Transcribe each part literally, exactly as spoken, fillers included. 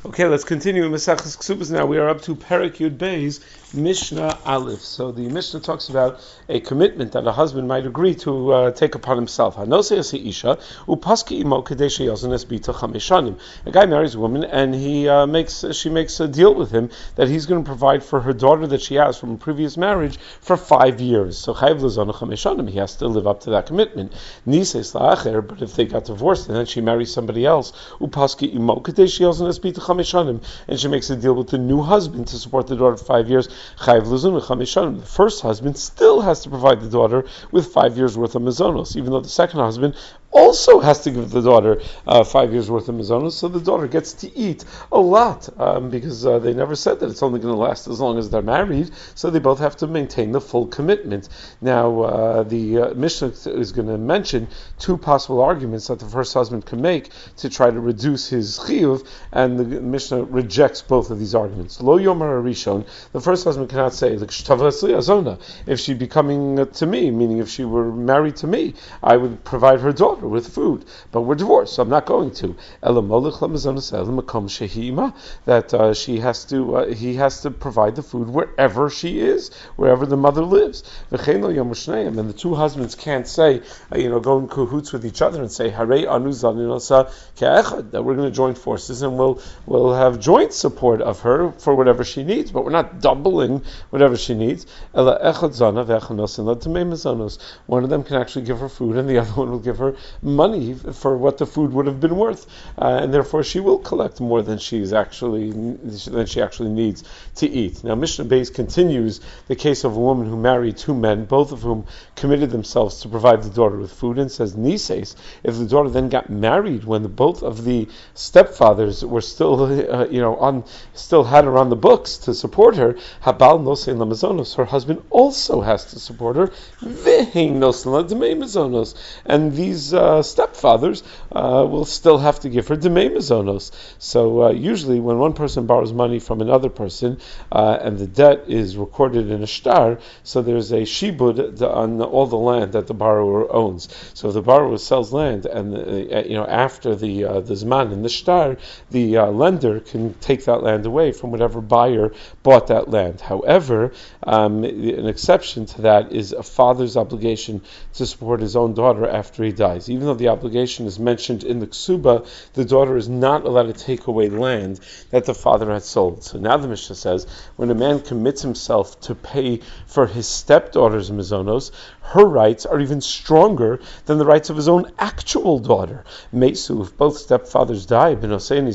Okay, let's continue in Maseches Ksubas now. We are up to Perek Yud Beis, Mishnah Aleph. So the Mishnah talks about a commitment that a husband might agree to uh, take upon himself. A guy marries a woman and he uh, makes she makes a deal with him that he's going to provide for her daughter that she has from a previous marriage for five years. So he has to live up to that commitment. But if they got divorced and then she marries somebody else, and she makes a deal with the new husband to support the daughter for five years, the first husband still has to provide the daughter with five years worth of mazonos, even though the second husband also has to give the daughter uh, five years worth of mazonos, so the daughter gets to eat a lot, um, because uh, they never said that it's only going to last as long as they're married, so they both have to maintain the full commitment. Now, uh, the uh, Mishnah is going to mention two possible arguments that the first husband can make to try to reduce his chiyuv, and the Mishnah rejects both of these arguments. Lo yomar harishon, the first husband cannot say, if she be coming to me, meaning if she were married to me, I would provide her daughter with food, but we're divorced, so I'm not going to. That uh, she has to, uh, he has to provide the food wherever she is, wherever the mother lives. And the two husbands can't say, uh, you know, go in cahoots with each other and say, that we're going to join forces and we'll we'll have joint support of her for whatever she needs, but we're not doubling whatever she needs. One of them can actually give her food, and the other one will give her money for what the food would have been worth, uh, and therefore she will collect more than she's actually than she actually needs to eat. Now, Mishnah Beis continues the case of a woman who married two men, both of whom committed themselves to provide the daughter with food, and says, Nises, if the daughter then got married when the, both of the stepfathers were still, uh, you know, on still had her on the books to support her, Habal nosein lamazonos, her husband also has to support her, Vehein nosein lademei mazonos, and these uh, stepfathers uh, will still have to give her demei mazonos. So uh, usually when one person borrows money from another person uh, and the debt is recorded in a shtar, so there's a shibud on all the land that the borrower owns. So if the borrower sells land and uh, you know after the uh, the zman in the shtar, the uh, lender can take that land away from whatever buyer bought that land. However, um, an exception to that is a father's obligation to support his own daughter after he dies. Even though the obligation is mentioned in the ksuba, the daughter is not allowed to take away land that the father had sold. So now the Mishnah says, when a man commits himself to pay for his stepdaughter's mazonos, her rights are even stronger than the rights of his own actual daughter. Mesu, if both stepfathers die, their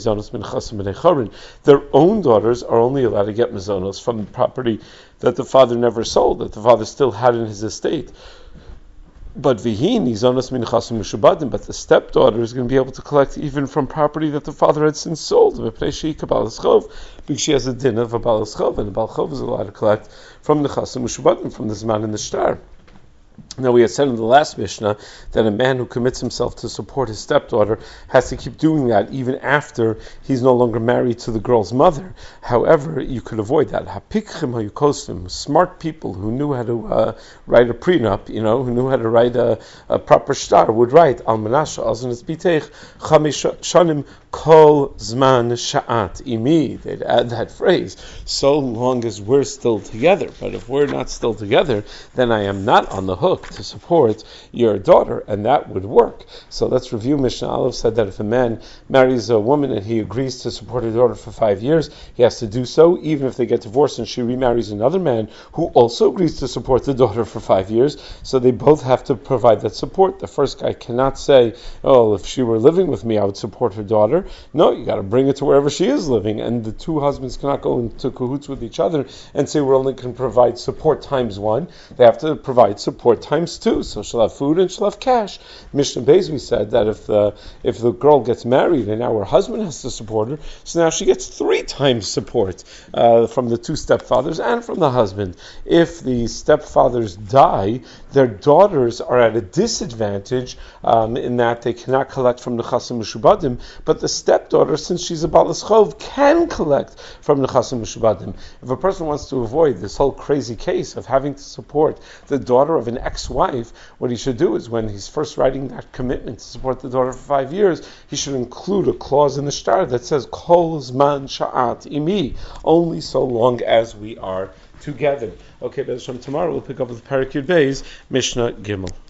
own daughters are only allowed to get mazonos from the property that the father never sold, that the father still had in his estate. But vihin izonos min chasim mushubadim, but the stepdaughter is going to be able to collect even from property that the father had since sold, because she has a din of a balas chov, and the balas chov is allowed to collect from the chasim mushubadim, from the zman and the shtar. Now, we had said in the last Mishnah that a man who commits himself to support his stepdaughter has to keep doing that even after he's no longer married to the girl's mother. However, you could avoid that. Hapikchim hayukostim, smart people who knew how to uh, write a prenup, you know, who knew how to write a, a proper shtar, would write al menashe azon esbitech chamesh shanim kol zman sha'at imi. They'd add that phrase, so long as we're still together. But if we're not still together, then I am not on the hook to support your daughter, and that would work. So let's review. Mishnah Aleph said that if a man marries a woman and he agrees to support her daughter for five years, he has to do so, even if they get divorced and she remarries another man who also agrees to support the daughter for five years. So they both have to provide that support. The first guy cannot say, oh, if she were living with me, I would support her daughter. No, you got to bring it to wherever she is living, and the two husbands cannot go into cahoots with each other and say we're only going to provide support times one. They have to provide support times two, so she'll have food and she'll have cash. Mishnah Beis, we said that if the if the girl gets married and now her husband has to support her, so now she gets three times support uh, from the two stepfathers and from the husband. If the stepfathers die, their daughters are at a disadvantage um, in that they cannot collect from the chasim mushubadim, but the stepdaughter, since she's a balas chov, can collect from nechasim mishubadim. If a person wants to avoid this whole crazy case of having to support the daughter of an ex-wife, what he should do is when he's first writing that commitment to support the daughter for five years, he should include a clause in the shtar that says kol zman sha'at imi, only so long as we are together. Okay, Be'ez Hashem, tomorrow we'll pick up with Parak Yud Beis, Mishnah Gimel.